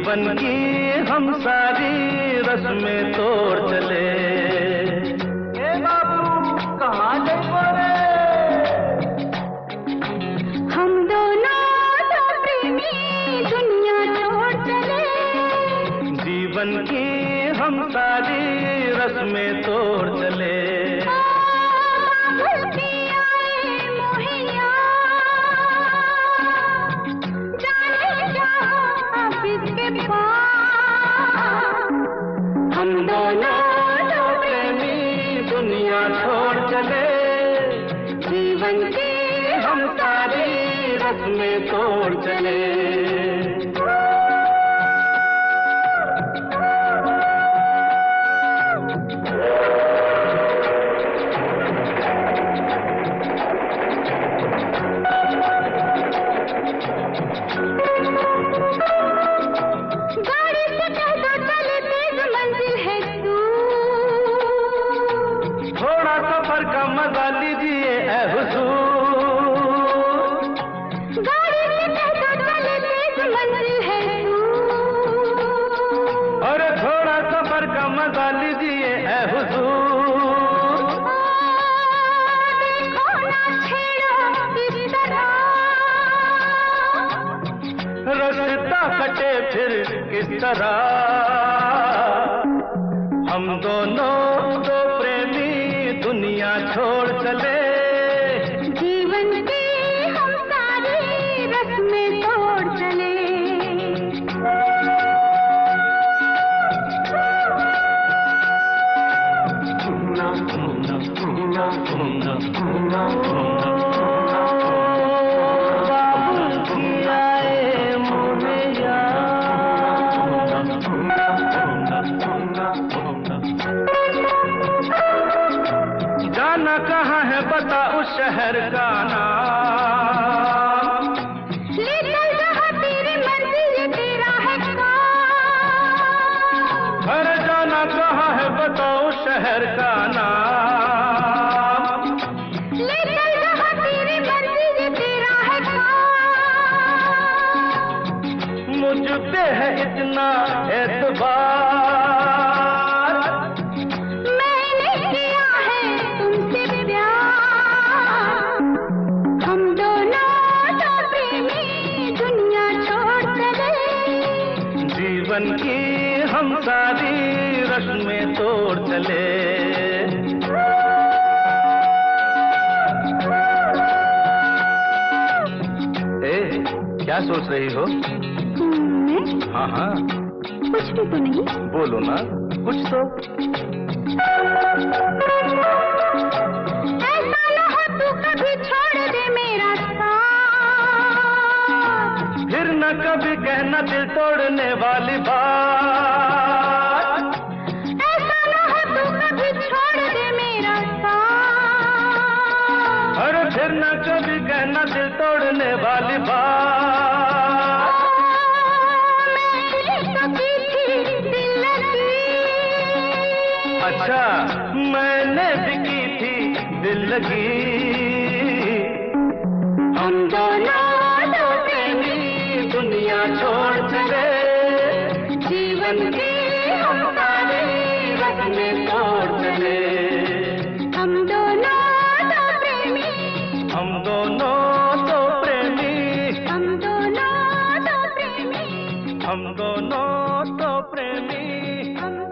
जीवन की हम सारी रस्में तोड़ चले। ए बाबू कहाँ जाइबो रे? हम दोनों तो प्रेमी दुनिया छोड़ चले। जीवन की हम सारी रस्में तोड़ चले। हम दोनों तो प्रेमी दुनिया छोड़ चले। जीवन की हम सारी रस्में तोड़ चले। सफर का मजा लीजिए ऐ हुजूर। गाड़ी से कहता चले तेज मंजिल है दूर। और थोड़ा सफर का मजा लीजिए ऐ हुजूर। देखो ना छेड़ो इस तरह। रास्ता कटे फिर किस तरह। हम दोनों तो प्रेमी दुनिया छोड़ चले। जीवन की हम सारी रस्में तोड़ चले। जाना कहाँ है बता उस शहर का नाम। ले चल जहाँ तेरी मर्जी ये तेरा है काम। अरे जाना कहाँ है बता उस शहर का नाम। ले चल जहाँ तेरी मर्जी ये तेरा है काम। मुझ पे है इतना एतबार। जीवन की हम सारी रस्में तोड़ चले। ए, क्या सोच रही हो? मैं? हाँ हाँ कुछ भी तो नहीं। बोलो ना कुछ तो। ऐसा न हो तू कभी छोड़ दे मेरा साथ। फिर न कभी कहना दिल तोड़ने वाली बात। ऐसा न हो तू कभी छोड़ दे मेरा साथ। अरे फिर न कभी कहना दिल तोड़ने वाली बात। मैंने तो की थी दिल लगी। अच्छा मैंने भी की थी दिल लगी। हम दोनों तो प्रेमी दुनिया छोड़ चले। जीवन की हम सारी रस्में तोड़ चले। हम दोनों तो प्रेमी। हम दोनों तो प्रेमी। हम दोनों तो प्रेमी। हम दोनों तो प्रेमी। हम